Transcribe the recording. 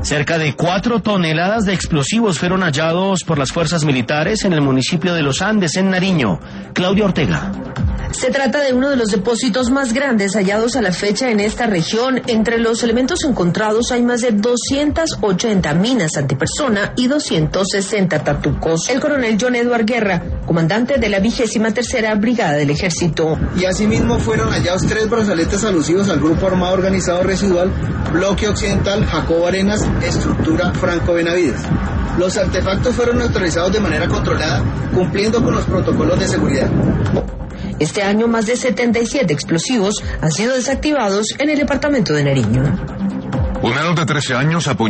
Cerca de 4 toneladas de explosivos fueron hallados por las fuerzas militares en el municipio de Los Andes, en Nariño. Claudia Ortega. Se trata de uno de los depósitos más grandes hallados a la fecha en esta región. Entre los elementos encontrados hay más de 280 minas antipersona y 260 tatucos. El coronel John Edward Guerra, comandante de la 23ª Brigada del Ejército. Y asimismo fueron hallados 3 brazaletes alusivos al Grupo Armado Organizado Residual, Bloque Occidental, Jacobo Arenas, Estructura Franco Benavides. Los artefactos fueron neutralizados de manera controlada, cumpliendo con los protocolos de seguridad. Este año, más de 77 explosivos han sido desactivados en el departamento de Nariño. Un menor de 13 años